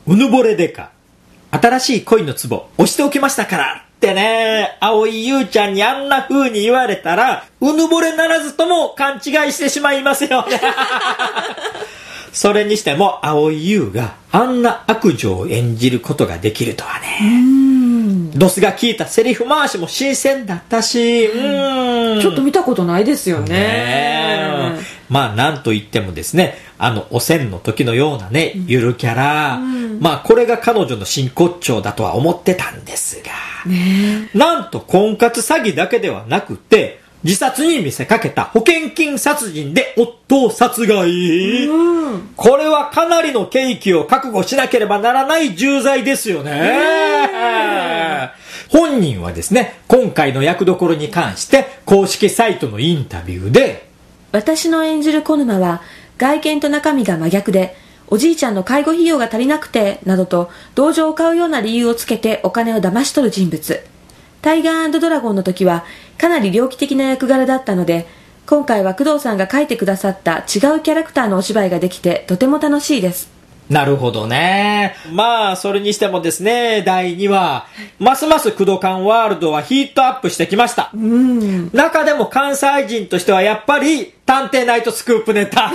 うぬぼれデカ、新しい恋の壺押しておきましたからってね、蒼井優ちゃんにあんな風に言われたら、うぬぼれならずとも勘違いしてしまいますよね。それにしても蒼井優があんな悪女を演じることができるとはね。ドスが効いたセリフ回しも新鮮だったし、 ちょっと見たことないですよね。 まあなんといってもですね、おせんの時のようなね、ゆるキャラ、まあこれが彼女の真骨頂だとは思ってたんですが、なんと婚活詐欺だけではなくて、自殺に見せかけた保険金殺人で夫を殺害、これはかなりの刑期を覚悟しなければならない重罪ですよね。本人はですね、今回の役どころに関して公式サイトのインタビューで、 私の演じる小沼は外見と中身が真逆で、おじいちゃんの介護費用が足りなくてなどと同情を買うような理由をつけてお金を騙し取る人物。タイガー&ドラゴンの時はかなり猟奇的な役柄だったので、今回は工藤さんが書いてくださった違うキャラクターのお芝居ができてとても楽しいです。 なるほどね。まあそれにしてもですね、第2話ますます工藤館ワールドはヒートアップしてきました。中でも関西人としてはやっぱり探偵ナイトスクープネタ。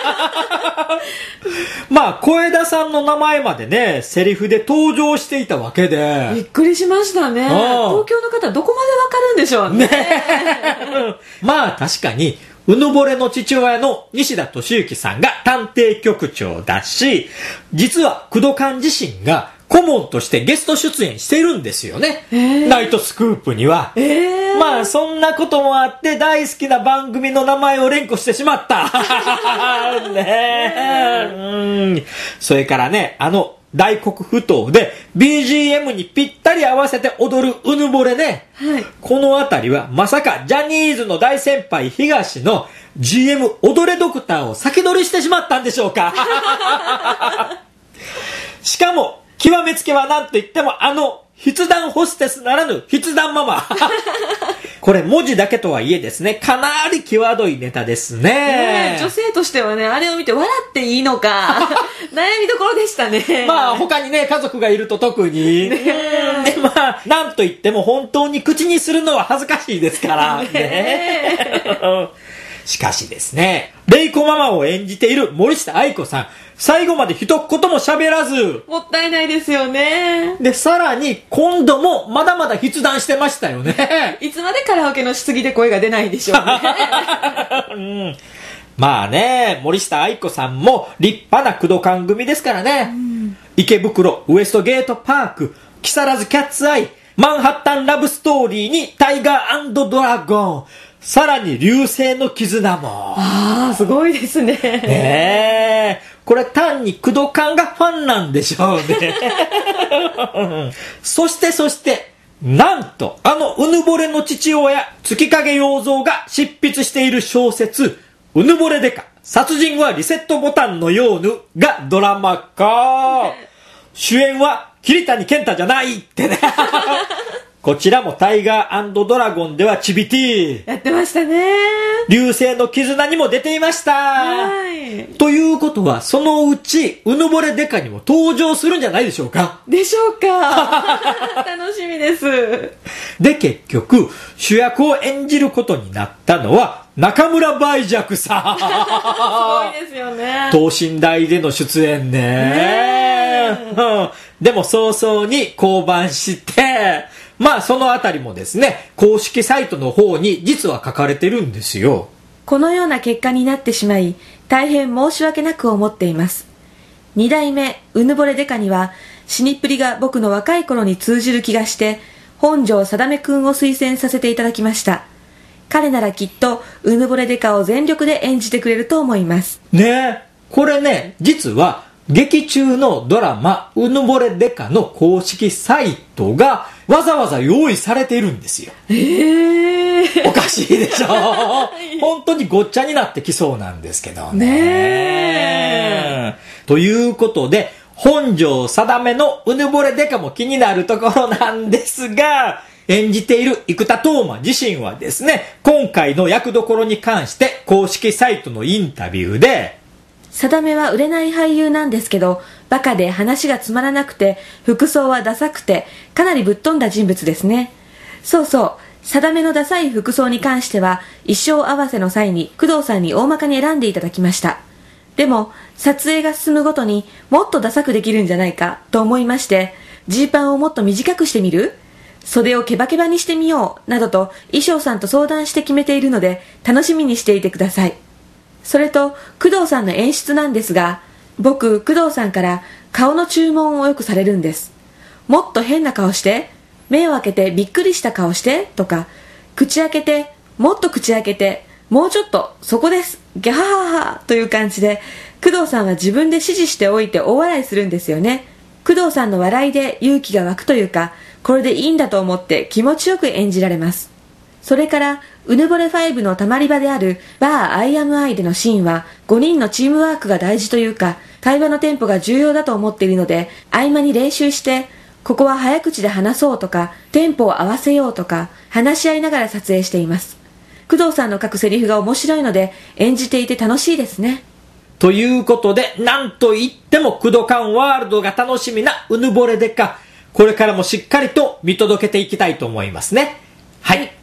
まあ小枝さんの名前までね、セリフで登場していたわけでびっくりしましたね。東京の方どこまでわかるんでしょうね。 まあ確かにうぬぼれの父親の西田敏行さんが探偵局長だし、実は工藤館自身が顧問としてゲスト出演しているんですよね、ナイトスクープには。まあそんなこともあって大好きな番組の名前を連呼してしまった。ね、それからね、大黒ふ頭で BGM にぴったり合わせて踊るうぬぼれね、このあたりはまさかジャニーズの大先輩東の GM 踊れドクターを先取りしてしまったんでしょうか。しかも極めつけはなんといっても筆談ホステスならぬ筆談ママ。これ文字だけとはいえですね、かなり際どいネタですね。 女性としてはね、あれを見て笑っていいのか悩みどころでしたね。 まあ他にね、家族がいると特に、でまあなんといっても本当に口にするのは恥ずかしいですからね。しかしですね、レイコママを演じている森下愛子さん、最後まで一言も喋らず、 もったいないですよね。 でさらに今度もまだまだ筆談してましたよね。 いつまでカラオケのしすぎで声が出ないんでしょうね。 まあね、森下愛子さんも立派な工藤館組ですからね、池袋ウエストゲートパーク、木更津キャッツアイ、マンハッタンラブストーリーにタイガー&ドラゴン、さらに流星の絆も。 すごいですね。 これ単に工藤館がファンなんでしょうね。そしてなんとうぬぼれの父親月影洋蔵が執筆している小説うぬぼれデカ殺人はリセットボタンのようぬがドラマ化。主演は桐谷健太じゃないってね。こちらもタイガー&ドラゴンではチビティやってましたね。 流星の絆にも出ていました。ということはそのうちうぬぼれデカにも登場するんじゃないでしょうか。 でしょうか。楽しみです。 で結局主役を演じることになったのは中村梅雀さん。 すごいですよね。 等身大での出演ね。でも早々に降板して、まあそのあたりもですね、公式サイトの方に実は書かれてるんですよ。 このような結果になってしまい大変申し訳なく思っています。2代目うぬぼれデカには死にっぷりが僕の若い頃に通じる気がして本庄定くんを推薦させていただきました。彼ならきっとうぬぼれデカを全力で演じてくれると思いますね。これね、実は劇中のドラマうぬぼれデカの公式サイトがわざわざ用意されているんですよ。おかしいでしょ。本当にごっちゃになってきそうなんですけどね。ということで本庄定のうぬぼれデカも気になるところなんですが、演じている生田斗真自身はですね、今回の役どころに関して公式サイトのインタビューで、 定は売れない俳優なんですけどバカで話がつまらなくて、服装はダサくて、かなりぶっ飛んだ人物ですね。そうそう、定めのダサい服装に関しては、衣装合わせの際に工藤さんに大まかに選んでいただきました。でも、撮影が進むごとにもっとダサくできるんじゃないかと思いまして、ジーパンをもっと短くしてみる？袖をケバケバにしてみようなどと衣装さんと相談して決めているので、楽しみにしていてください。それと工藤さんの演出なんですが、僕工藤さんから顔の注文をよくされるんです。もっと変な顔して、目を開けてびっくりした顔してとか、口開けて、もっと口開けて、もうちょっとそこです、ギャハハハという感じで、工藤さんは自分で指示しておいて大笑いするんですよね。工藤さんの笑いで勇気が湧くというか、これでいいんだと思って気持ちよく演じられます。それからうぬぼれ5のたまり場であるバーアイアムアイでのシーンは5人のチームワークが大事というか、会話のテンポが重要だと思っているので、合間に練習して、ここは早口で話そうとか、テンポを合わせようとか、話し合いながら撮影しています。工藤さんの書くセリフが面白いので、演じていて楽しいですね。 ということで、なんといっても工藤館ワールドが楽しみなうぬぼれでか、これからもしっかりと見届けていきたいと思いますね。はい。